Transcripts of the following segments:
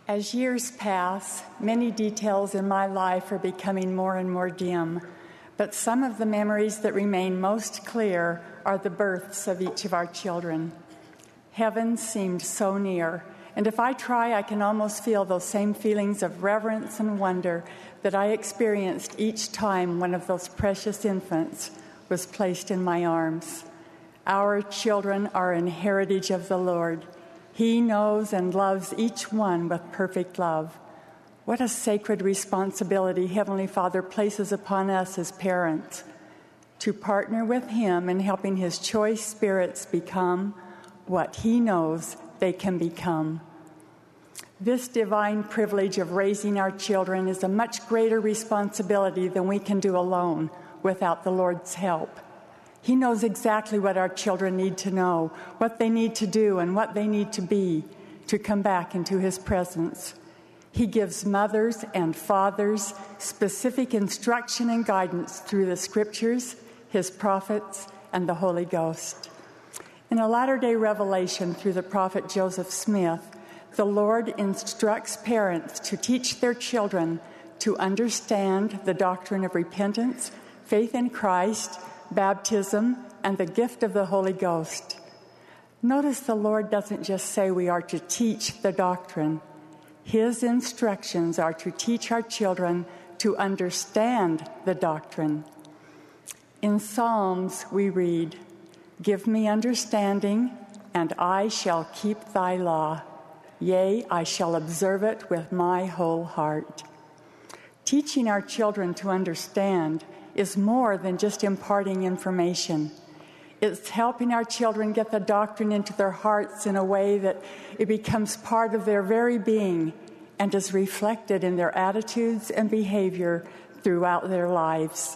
As years pass, many details in my life are becoming more and more dim, but some of the memories that remain most clear are the births of each of our children. Heaven seemed so near, and if I try, I can almost feel those same feelings of reverence and wonder that I experienced each time one of those precious infants was placed in my arms. Our children are an heritage of the Lord. He knows and loves each one with perfect love. What a sacred responsibility Heavenly Father places upon us as parents to partner with Him in helping His choice spirits become what He knows they can become. This divine privilege of raising our children is a much greater responsibility than we can do alone without the Lord's help. He knows exactly what our children need to know, what they need to do, and what they need to be to come back into His presence. He gives mothers and fathers specific instruction and guidance through the Scriptures, His prophets, and the Holy Ghost. In a latter-day revelation through the prophet Joseph Smith, the Lord instructs parents to teach their children to understand the doctrine of repentance, faith in Christ, baptism, and the gift of the Holy Ghost. Notice the Lord doesn't just say we are to teach the doctrine. His instructions are to teach our children to understand the doctrine. In Psalms we read, "Give me understanding, and I shall keep thy law. Yea, I shall observe it with my whole heart." Teaching our children to understand is more than just imparting information. It's helping our children get the doctrine into their hearts in a way that it becomes part of their very being and is reflected in their attitudes and behavior throughout their lives.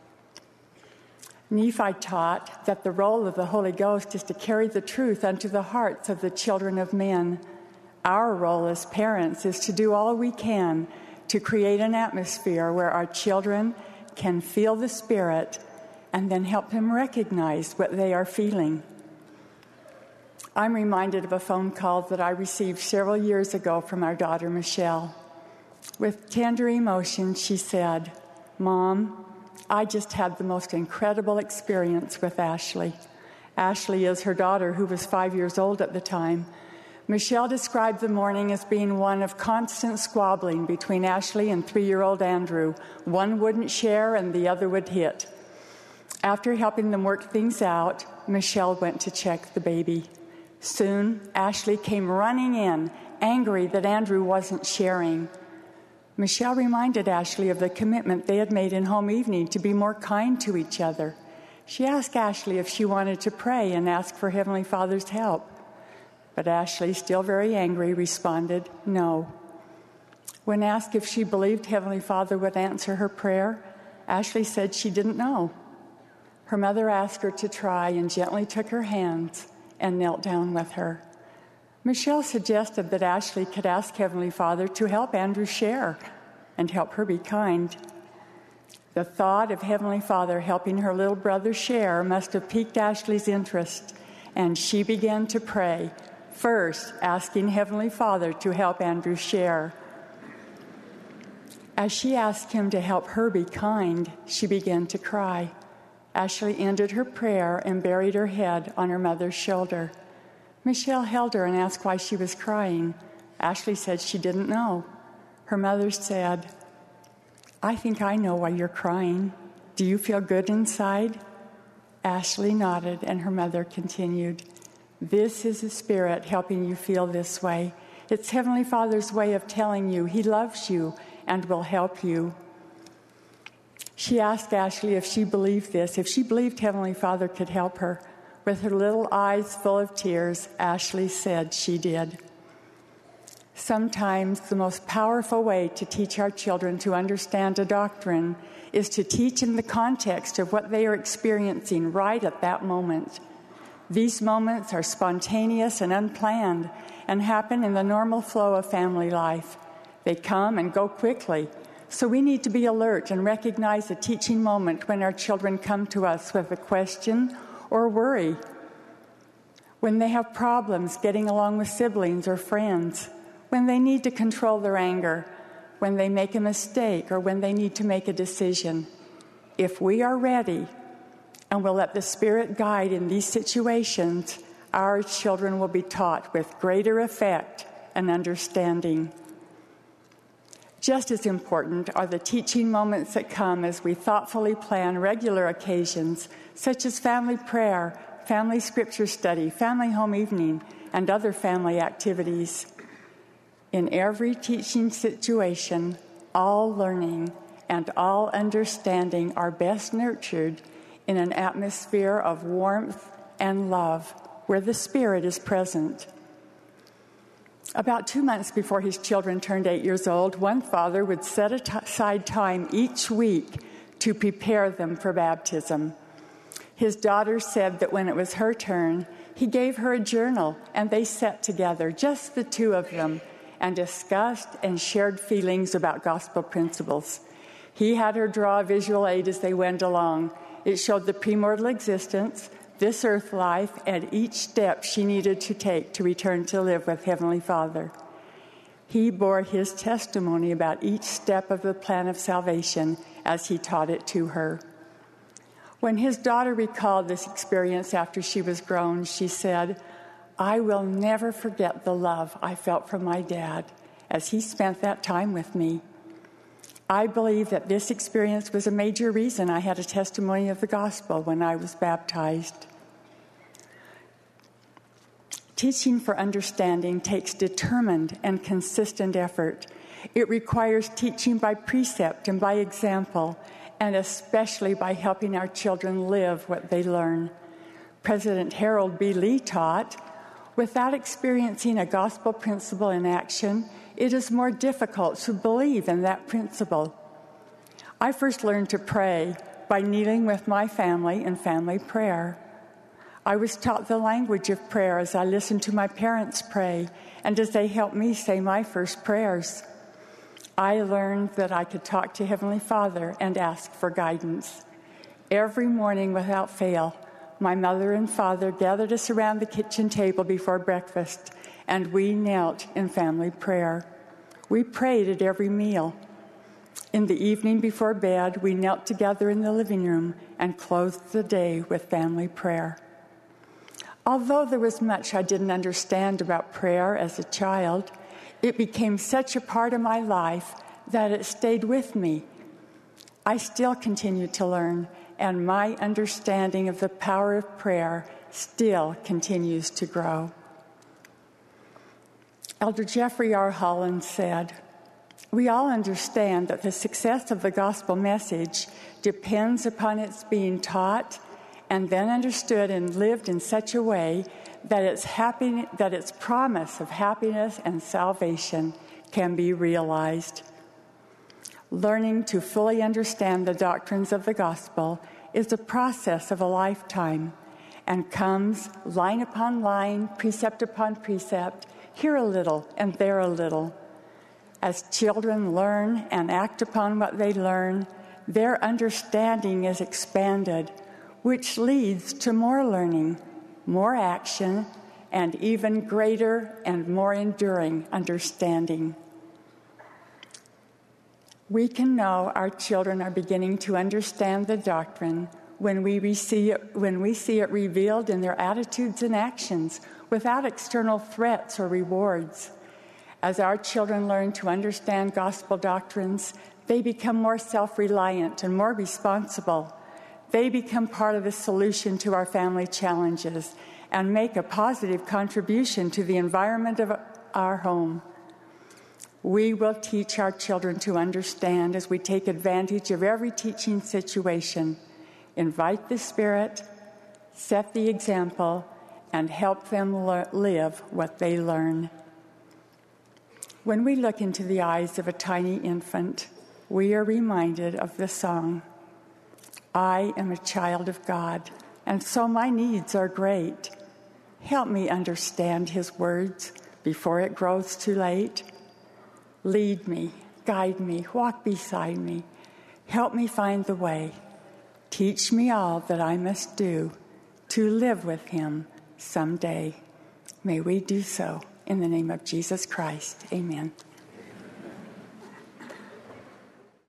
Nephi taught that the role of the Holy Ghost is to carry the truth unto the hearts of the children of men. Our role as parents is to do all we can to create an atmosphere where our children can feel the Spirit and then help them recognize what they are feeling. I'm reminded of a phone call that I received several years ago from our daughter, Michelle. With tender emotion, she said, "Mom, I just had the most incredible experience with Ashley." Ashley is her daughter, who was 5 years old at the time. Michelle described the morning as being one of constant squabbling between Ashley and 3-year-old Andrew. One wouldn't share and the other would hit. After helping them work things out, Michelle went to check the baby. Soon, Ashley came running in, angry that Andrew wasn't sharing. Michelle reminded Ashley of the commitment they had made in home evening to be more kind to each other. She asked Ashley if she wanted to pray and ask for Heavenly Father's help. But Ashley, still very angry, responded, "No." When asked if she believed Heavenly Father would answer her prayer, Ashley said she didn't know. Her mother asked her to try and gently took her hands and knelt down with her. Michelle suggested that Ashley could ask Heavenly Father to help Andrew share and help her be kind. The thought of Heavenly Father helping her little brother share must have piqued Ashley's interest, and she began to pray, first asking Heavenly Father to help Andrew share. As she asked Him to help her be kind, she began to cry. Ashley ended her prayer and buried her head on her mother's shoulder. Michelle held her and asked why she was crying. Ashley said she didn't know. Her mother said, "I think I know why you're crying. Do you feel good inside?" Ashley nodded, and her mother continued, "This is the Spirit helping you feel this way. It's Heavenly Father's way of telling you He loves you and will help you." She asked Ashley if she believed this, if she believed Heavenly Father could help her. With her little eyes full of tears, Ashley said she did. Sometimes the most powerful way to teach our children to understand a doctrine is to teach in the context of what they are experiencing right at that moment. These moments are spontaneous and unplanned and happen in the normal flow of family life. They come and go quickly, so we need to be alert and recognize a teaching moment when our children come to us with a question or worry, when they have problems getting along with siblings or friends, when they need to control their anger, when they make a mistake, or when they need to make a decision. If we are ready and will let the Spirit guide in these situations, our children will be taught with greater effect and understanding. Just as important are the teaching moments that come as we thoughtfully plan regular occasions, such as family prayer, family scripture study, family home evening, and other family activities. In every teaching situation, all learning and all understanding are best nurtured in an atmosphere of warmth and love, where the Spirit is present. About 2 months before his children turned 8 years old, one father would set aside time each week to prepare them for baptism. His daughter said that when it was her turn, he gave her a journal, and they sat together, just the two of them, and discussed and shared feelings about gospel principles. He had her draw a visual aid as they went along. It showed the premortal existence, this earth life, and each step she needed to take to return to live with Heavenly Father. He bore his testimony about each step of the plan of salvation as he taught it to her. When his daughter recalled this experience after she was grown, she said, "I will never forget the love I felt from my dad as he spent that time with me. I believe that this experience was a major reason I had a testimony of the gospel when I was baptized." Teaching for understanding takes determined and consistent effort. It requires teaching by precept and by example, and especially by helping our children live what they learn. President Harold B. Lee taught, "Without experiencing a gospel principle in action, it is more difficult to believe in that principle." I first learned to pray by kneeling with my family in family prayer. I was taught the language of prayer as I listened to my parents pray and as they helped me say my first prayers. I learned that I could talk to Heavenly Father and ask for guidance. Every morning without fail, my mother and father gathered us around the kitchen table before breakfast, and we knelt in family prayer. We prayed at every meal. In the evening before bed, we knelt together in the living room and closed the day with family prayer. Although there was much I didn't understand about prayer as a child, it became such a part of my life that it stayed with me. I still continue to learn, and my understanding of the power of prayer still continues to grow. Elder Jeffrey R. Holland said, "We all understand that the success of the gospel message depends upon its being taught and then understood and lived in such a way that its promise of happiness and salvation can be realized. Learning to fully understand the doctrines of the gospel is a process of a lifetime and comes line upon line, precept upon precept, here a little and there a little. As children learn and act upon what they learn, their understanding is expanded, which leads to more learning, more action, and even greater and more enduring understanding." We can know our children are beginning to understand the doctrine when we see it revealed in their attitudes and actions without external threats or rewards. As our children learn to understand gospel doctrines, they become more self-reliant and more responsible. They become part of the solution to our family challenges and make a positive contribution to the environment of our home. We will teach our children to understand as we take advantage of every teaching situation, invite the Spirit, set the example, and help them live what they learn. When we look into the eyes of a tiny infant, we are reminded of the song, "I am a child of God, and so my needs are great. Help me understand his words before it grows too late. Lead me, guide me, walk beside me. Help me find the way. Teach me all that I must do to live with him someday." May we do so In the name of Jesus Christ, amen.